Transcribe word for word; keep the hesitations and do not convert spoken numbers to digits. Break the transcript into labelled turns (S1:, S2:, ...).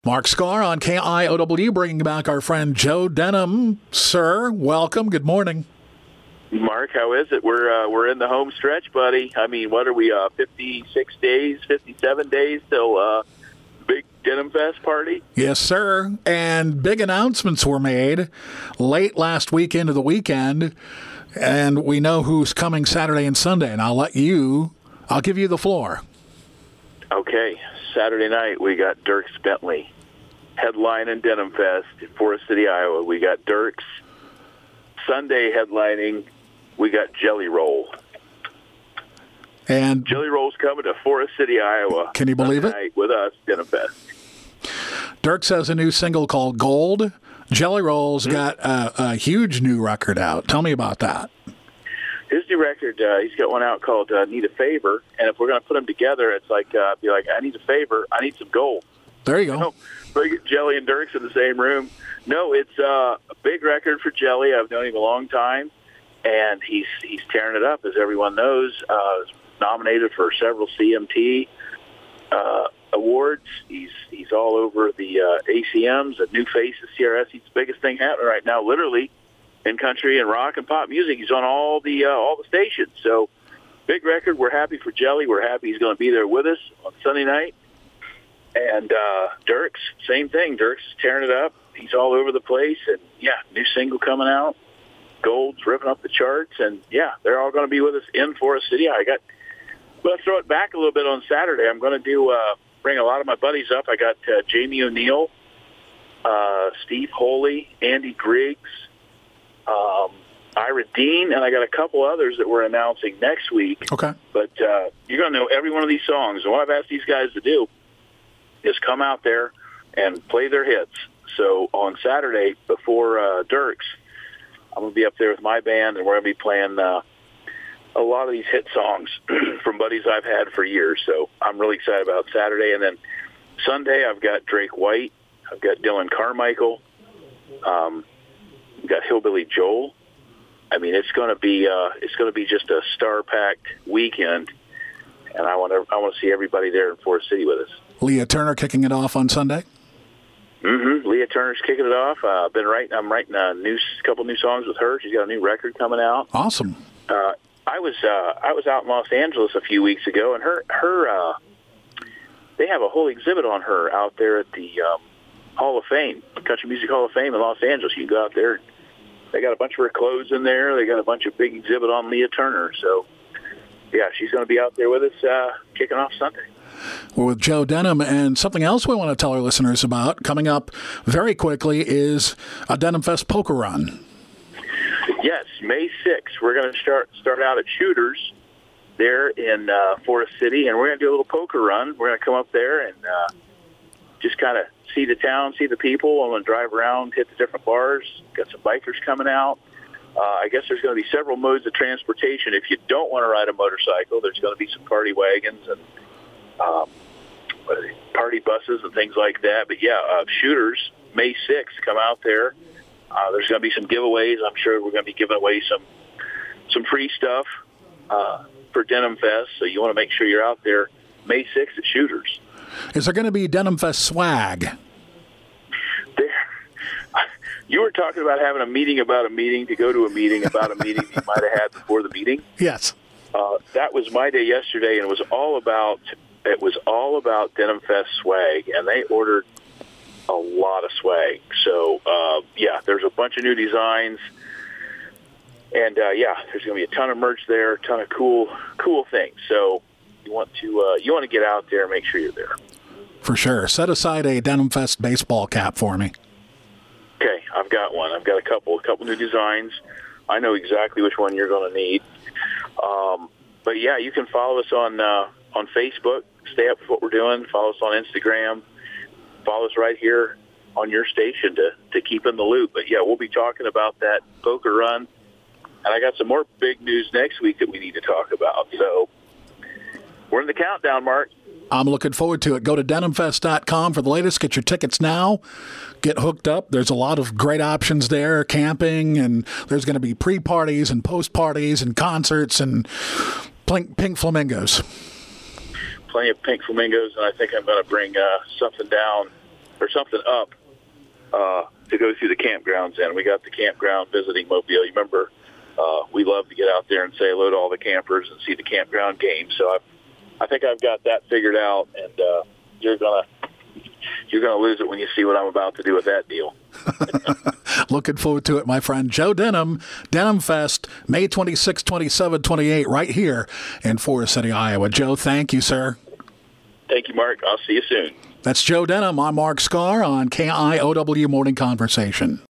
S1: Mark Scar on K I O W, bringing back our friend Joe Denham. Sir, welcome. Good morning.
S2: Mark, how is it? We're uh, we're in the home stretch, buddy. I mean, what are we, uh, fifty-six days, fifty-seven days till uh, big Denim Fest party?
S1: Yes, sir. And big announcements were made late last week into the weekend, and we know who's coming Saturday and Sunday, and I'll let you, I'll give you the floor.
S2: Okay. Saturday night, we got Dierks Bentley headlining Denim Fest in Forest City, Iowa. We got Dierks. Sunday headlining, we got Jelly Roll.
S1: And
S2: Jelly Roll's coming to Forest City, Iowa.
S1: Can you believe
S2: Sunday
S1: it?
S2: Night with us, Denim Fest.
S1: Dierks has a new single called Gold. Jelly Roll's mm-hmm. got a, a huge new record out. Tell me about that.
S2: His new record, uh, he's got one out called uh, Need a Favor, and if we're going to put them together, it's like, uh, be like, I need a favor, I need some gold.
S1: There you go.
S2: You know, we get Jelly and Dierks in the same room. No, it's uh, a big record for Jelly. I've known him a long time, and he's he's tearing it up, as everyone knows. Uh, was nominated for several C M T uh, awards. He's he's all over the uh, A C Ms, the New Faces, C R S. He's the biggest thing happening right now, literally, in country and rock and pop music. He's on all the uh, all the stations. So, big record. We're happy for Jelly. We're happy he's going to be there with us on Sunday night. And uh, Dierks, same thing. Dierks is tearing it up. He's all over the place. And, yeah, new single coming out. Gold's ripping up the charts. And, yeah, they're all going to be with us in Forest City. I got, let's throw it back a little bit on Saturday. I'm going to do uh, bring a lot of my buddies up. I got uh, Jamie O'Neill, uh, Steve Holy, Andy Griggs, um, Ira Dean, and I got a couple others that we're announcing next week.
S1: Okay.
S2: But uh, you're going to know every one of these songs. And what I've asked these guys to do is come out there and play their hits. So on Saturday before uh, Dierks, I'm going to be up there with my band, and we're going to be playing uh, a lot of these hit songs from buddies I've had for years. So I'm really excited about Saturday. And then Sunday, I've got Drake White. I've got Dylan Carmichael. Um, I've got Hillbilly Joel. I mean, it's going to be uh, it's going to be just a star-packed weekend, and I want to I want to see everybody there in Forest City with us.
S1: Leah Turner kicking it off on Sunday.
S2: Mm-hmm. Leah Turner's kicking it off. Uh, I've been writing. I'm writing a new couple new songs with her. She's got a new record coming out.
S1: Awesome.
S2: Uh, I was uh, I was out in Los Angeles a few weeks ago, and her her uh, they have a whole exhibit on her out there at the um, Hall of Fame, Country Music Hall of Fame in Los Angeles. You can go out there. They got a bunch of her clothes in there. They got a bunch of big exhibit on Leah Turner. So, yeah, she's going to be out there with us uh, kicking off Sunday.
S1: We're with Joe Denham, and something else we want to tell our listeners about coming up very quickly is a Denim Fest poker run.
S2: Yes, May sixth. We're going to start start out at Shooters there in uh, Forest City, and we're going to do a little poker run. We're going to come up there and uh, just kind of see the town, see the people. I'm going to drive around, hit the different bars. Got some bikers coming out. Uh, I guess there's going to be several modes of transportation. If you don't want to ride a motorcycle, there's going to be some party wagons and um, what are they, party buses and things like that. But, yeah, uh, Shooters, May sixth, come out there. Uh, there's going to be some giveaways. I'm sure we're going to be giving away some some free stuff uh, for Denim Fest. So you want to make sure you're out there May sixth at Shooters.
S1: Is there going to be Denim Fest swag?
S2: There, you were talking about having a meeting about a meeting to go to a meeting about a meeting you might have had before the meeting.
S1: Yes.
S2: Uh, that was my day yesterday, and it was all about it was all about Denim Fest swag, and they ordered a lot of swag. So uh, yeah, there's a bunch of new designs, and uh, yeah, there's going to be a ton of merch there, a ton of cool cool things. So you want to uh, you want to get out there and make sure you're there.
S1: For sure. Set aside a Denim Fest baseball cap for me.
S2: Okay, I've got one. I've got a couple, a couple new designs. I know exactly which one you're going to need. Um, but yeah, you can follow us on uh, on Facebook. Stay up with what we're doing. Follow us on Instagram. Follow us right here on your station to, to keep in the loop. But yeah, we'll be talking about that poker run. And I got some more big news next week that we need to talk about. So we're in the countdown, Mark.
S1: I'm looking forward to it. Go to denim fest dot com for the latest. Get your tickets now. Get hooked up. There's a lot of great options there, camping, and there's going to be pre-parties and post-parties and concerts and pink flamingos.
S2: Plenty of pink flamingos, and I think I'm going to bring uh, something down or something up uh, to go through the campgrounds in. We got the campground visiting mobile. You remember, uh, we love to get out there and say hello to all the campers and see the campground games. So I, I think I've got that figured out, and uh, you're gonna you're gonna lose it when you see what I'm about to do with that deal.
S1: Looking forward to it, my friend. Joe Denham, Denham Fest, May twenty-sixth, twenty-seventh, twenty-eighth, right here in Forest City, Iowa. Joe, thank you, sir.
S2: Thank you, Mark. I'll see you soon.
S1: That's Joe Denham. I'm Mark Scar on K I O W Morning Conversation.